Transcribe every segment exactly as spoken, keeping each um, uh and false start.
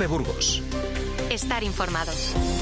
COPE Burgos. Estar informado.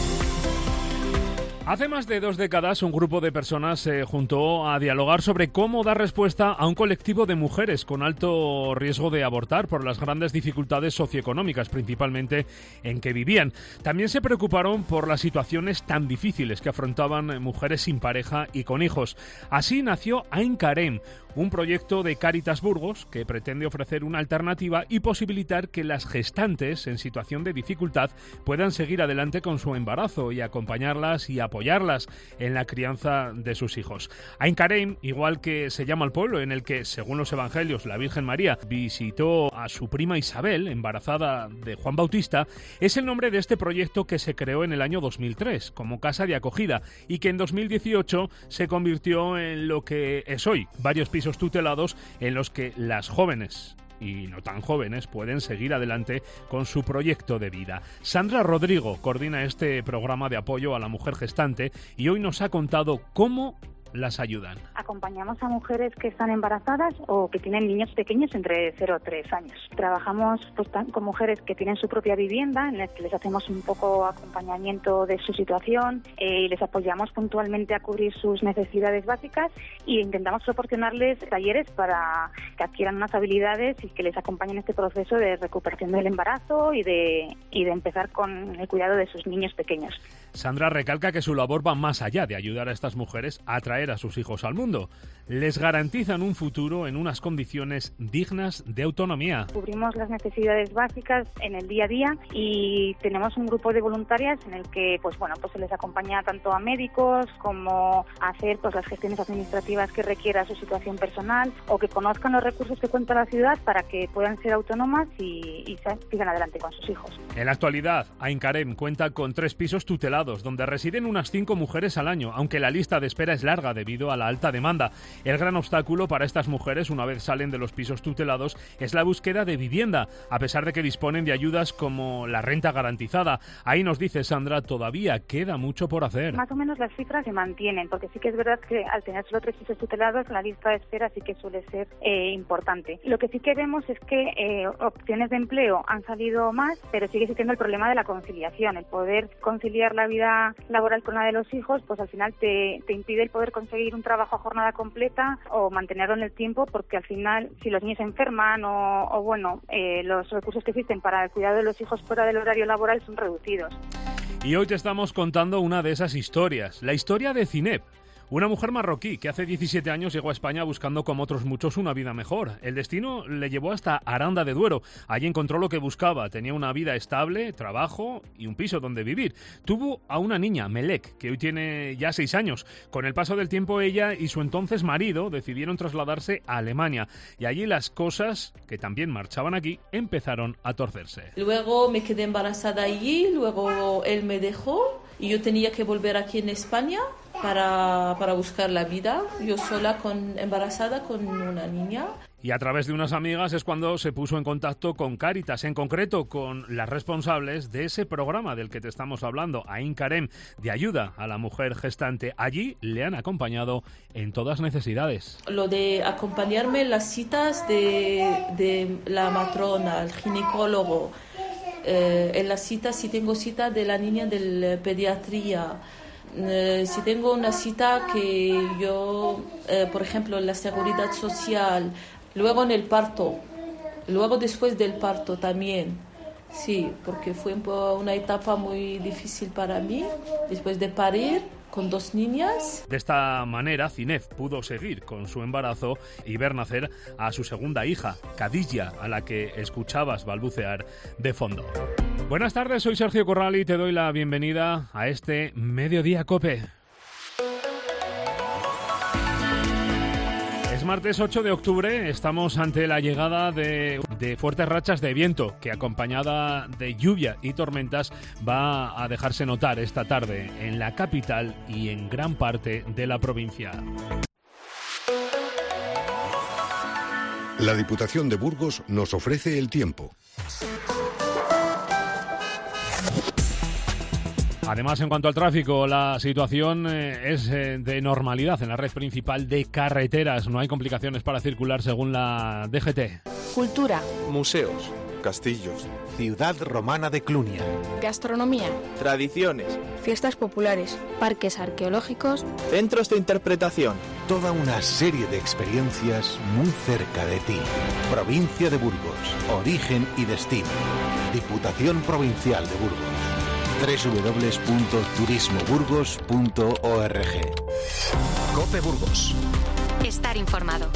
Hace más de dos décadas un grupo de personas se juntó a dialogar sobre cómo dar respuesta a un colectivo de mujeres con alto riesgo de abortar por las grandes dificultades socioeconómicas, principalmente en que vivían. También se preocuparon por las situaciones tan difíciles que afrontaban mujeres sin pareja y con hijos. Así nació Ain Karem, un proyecto de Cáritas Burgos que pretende ofrecer una alternativa y posibilitar que las gestantes en situación de dificultad puedan seguir adelante con su embarazo y acompañarlas y apoyarlas en la crianza de sus hijos. Ain Karem, igual que se llama el pueblo en el que, según los evangelios, la Virgen María visitó a su prima Isabel, embarazada de Juan Bautista, es el nombre de este proyecto que se creó en el año dos mil tres como casa de acogida y que en dos mil dieciocho se convirtió en lo que es hoy, varios pisos tutelados en los que las jóvenes y no tan jóvenes pueden seguir adelante con su proyecto de vida. Sandra Rodrigo coordina este programa de apoyo a la mujer gestante y hoy nos ha contado cómo las ayudan. Acompañamos a mujeres que están embarazadas o que tienen niños pequeños entre cero a tres años. Trabajamos pues, con mujeres que tienen su propia vivienda, en las que les hacemos un poco acompañamiento de su situación eh, y les apoyamos puntualmente a cubrir sus necesidades básicas e intentamos proporcionarles talleres para que adquieran unas habilidades y que les acompañen en este proceso de recuperación del embarazo y de, y de empezar con el cuidado de sus niños pequeños. Sandra recalca que su labor va más allá de ayudar a estas mujeres a traer a sus hijos al mundo. Les garantizan un futuro en unas condiciones dignas de autonomía. Cubrimos las necesidades básicas en el día a día y tenemos un grupo de voluntarias en el que pues bueno, pues se les acompaña tanto a médicos como a hacer pues las gestiones administrativas que requiera su situación personal o que conozcan los recursos que cuenta la ciudad para que puedan ser autónomas y, y sigan adelante con sus hijos. En la actualidad, Ain Karem cuenta con tres pisos tutelados donde residen unas cinco mujeres al año, aunque la lista de espera es larga debido a la alta demanda. El gran obstáculo para estas mujeres, una vez salen de los pisos tutelados, es la búsqueda de vivienda, a pesar de que disponen de ayudas como la renta garantizada. Ahí nos dice Sandra, todavía queda mucho por hacer. Más o menos las cifras se mantienen, porque sí que es verdad que al tener solo tres pisos tutelados, la lista de espera sí que suele ser eh, importante. Lo que sí que vemos es que eh, opciones de empleo han salido más, pero sigue existiendo el problema de la conciliación. El poder conciliar la vida laboral con la de los hijos, pues al final te, te impide el poder conseguir un trabajo a jornada completa o mantenerlo en el tiempo, porque al final si los niños se enferman o, o bueno, eh, los recursos que existen para el cuidado de los hijos fuera del horario laboral son reducidos. Y hoy te estamos contando una de esas historias, la historia de Zineb. Una mujer marroquí que hace diecisiete años llegó a España buscando, como otros muchos, una vida mejor. El destino le llevó hasta Aranda de Duero. Allí encontró lo que buscaba. Tenía una vida estable, trabajo y un piso donde vivir. Tuvo a una niña, Melek, que hoy tiene ya seis años. Con el paso del tiempo, ella y su entonces marido decidieron trasladarse a Alemania. Y allí las cosas, que también marchaban aquí, empezaron a torcerse. Luego me quedé embarazada allí, luego él me dejó y yo tenía que volver aquí en España para, para buscar la vida, yo sola con, embarazada con una niña. Y a través de unas amigas es cuando se puso en contacto con Cáritas, en concreto con las responsables de ese programa del que te estamos hablando, Ain Karem, de ayuda a la mujer gestante. Allí le han acompañado en todas necesidades. Lo de acompañarme en las citas de, de la matrona, el ginecólogo, eh, en las citas, si tengo cita de la niña de pediatría, Eh, si tengo una cita que yo, eh, por ejemplo, en la seguridad social, luego en el parto, luego después del parto también, sí, porque fue una etapa muy difícil para mí, después de parir con dos niñas. De esta manera, Zineb pudo seguir con su embarazo y ver nacer a su segunda hija, Khadija, a la que escuchabas balbucear de fondo. Buenas tardes, soy Sergio Corral y te doy la bienvenida a este Mediodía COPE. Es martes ocho de octubre, estamos ante la llegada de, de fuertes rachas de viento que, acompañada de lluvia y tormentas, va a dejarse notar esta tarde en la capital y en gran parte de la provincia. La Diputación de Burgos nos ofrece el tiempo. Además, en cuanto al tráfico, la situación eh, es eh, de normalidad en la red principal de carreteras. No hay complicaciones para circular según la D G T. Cultura. Museos. castillos, ciudad romana de Clunia, gastronomía, tradiciones, fiestas populares, parques arqueológicos, centros de interpretación. Toda una serie de experiencias muy cerca de ti. Provincia de Burgos, origen y destino. Diputación Provincial de Burgos. doble u doble u doble u punto turismo burgos punto org. COPE Burgos. Estar informado.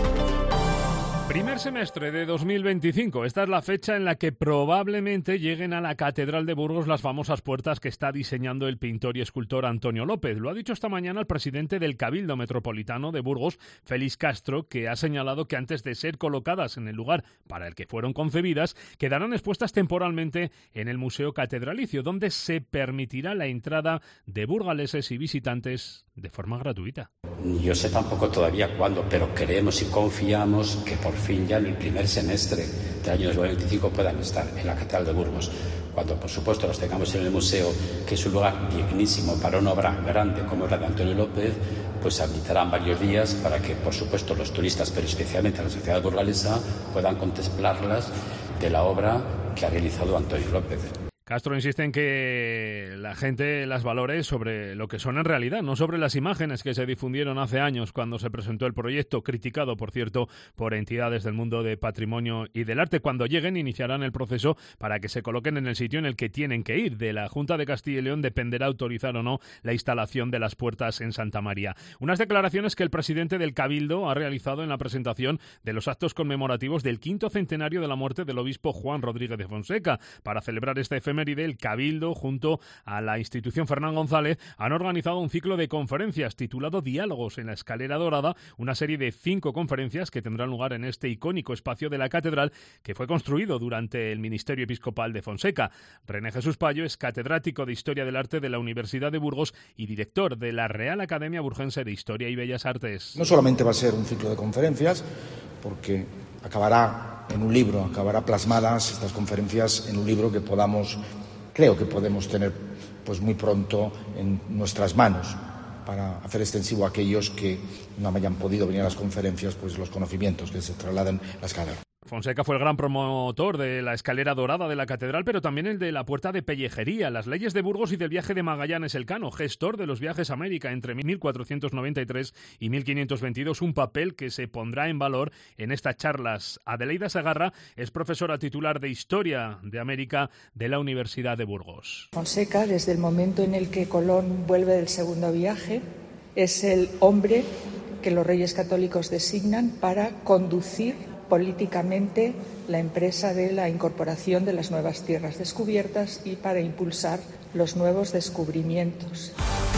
Primer semestre de dos mil veinticinco. Esta es la fecha en la que probablemente lleguen a la Catedral de Burgos las famosas puertas que está diseñando el pintor y escultor Antonio López. Lo ha dicho esta mañana el presidente del Cabildo Metropolitano de Burgos, Félix Castro, que ha señalado que antes de ser colocadas en el lugar para el que fueron concebidas, quedarán expuestas temporalmente en el Museo Catedralicio, donde se permitirá la entrada de burgaleses y visitantes de forma gratuita. Yo sé tampoco todavía cuándo, pero creemos y confiamos que por fin ya en el primer semestre del año dos mil veinticinco puedan estar en la Catedral de Burgos. Cuando, por supuesto, los tengamos en el museo, que es un lugar dignísimo para una obra grande como la de Antonio López, pues habilitarán varios días para que, por supuesto, los turistas, pero especialmente la sociedad burgalesa, puedan contemplarlas de la obra que ha realizado Antonio López. Castro insiste en que la gente las valore sobre lo que son en realidad, no sobre las imágenes que se difundieron hace años cuando se presentó el proyecto, criticado, por cierto, por entidades del mundo de patrimonio y del arte. Cuando lleguen, iniciarán el proceso para que se coloquen en el sitio en el que tienen que ir. De la Junta de Castilla y León dependerá autorizar o no la instalación de las puertas en Santa María. Unas declaraciones que el presidente del Cabildo ha realizado en la presentación de los actos conmemorativos del quinto centenario de la muerte del obispo Juan Rodríguez de Fonseca. Para celebrar esta efeméride, el Cabildo, junto a la institución Fernán González, han organizado un ciclo de conferencias titulado Diálogos en la Escalera Dorada, una serie de cinco conferencias que tendrán lugar en este icónico espacio de la catedral que fue construido durante el ministerio episcopal de Fonseca. René Jesús Payo es catedrático de Historia del Arte de la Universidad de Burgos y director de la Real Academia Burgense de Historia y Bellas Artes. No solamente va a ser un ciclo de conferencias, porque acabará en un libro, acabará plasmadas estas conferencias en un libro que podamos, creo que podemos tener pues muy pronto en nuestras manos para hacer extensivo a aquellos que no hayan podido venir a las conferencias, pues los conocimientos que se trasladan a la escala. Fonseca fue el gran promotor de la escalera dorada de la catedral, pero también el de la puerta de Pellejería, las leyes de Burgos y del viaje de Magallanes Elcano, gestor de los viajes a América entre mil cuatrocientos noventa y tres y mil quinientos veintidós, un papel que se pondrá en valor en estas charlas. Adelaida Segarra es profesora titular de Historia de América de la Universidad de Burgos. Fonseca, desde el momento en el que Colón vuelve del segundo viaje, es el hombre que los Reyes Católicos designan para conducir políticamente la empresa de la incorporación de las nuevas tierras descubiertas y para impulsar los nuevos descubrimientos.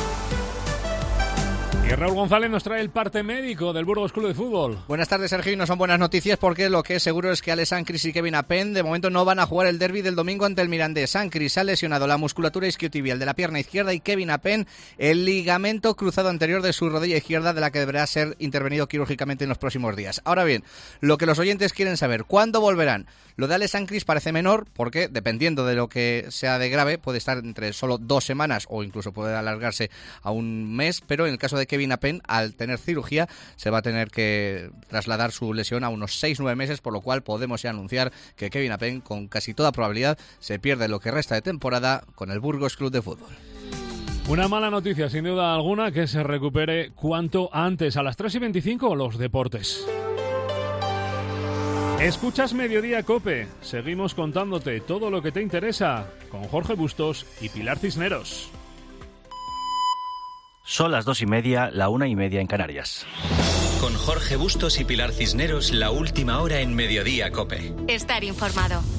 Y Raúl González nos trae el parte médico del Burgos Club de Fútbol. Buenas tardes, Sergio, y no son buenas noticias porque lo que es seguro es que Ale Sancris y Kevin Apen de momento no van a jugar el derbi del domingo ante el Mirandés. Sancris ha lesionado la musculatura isquiotibial de la pierna izquierda y Kevin Apen el ligamento cruzado anterior de su rodilla izquierda, de la que deberá ser intervenido quirúrgicamente en los próximos días. Ahora bien, lo que los oyentes quieren saber, ¿cuándo volverán? Lo de Ale Sancris parece menor porque, dependiendo de lo que sea de grave, puede estar entre solo dos semanas o incluso puede alargarse a un mes, pero en el caso de Kevin Apen, al tener cirugía, se va a tener que trasladar su lesión a unos seis nueve meses, por lo cual podemos ya anunciar que Kevin Apen, con casi toda probabilidad, se pierde lo que resta de temporada con el Burgos Club de Fútbol. Una mala noticia, sin duda alguna, que se recupere cuanto antes. A las tres y veinticinco, los deportes. Escuchas Mediodía COPE. Seguimos contándote todo lo que te interesa con Jorge Bustos y Pilar Cisneros. Son las dos y media, la una y media en Canarias. Con Jorge Bustos y Pilar Cisneros, la última hora en Mediodía COPE. Estar informado.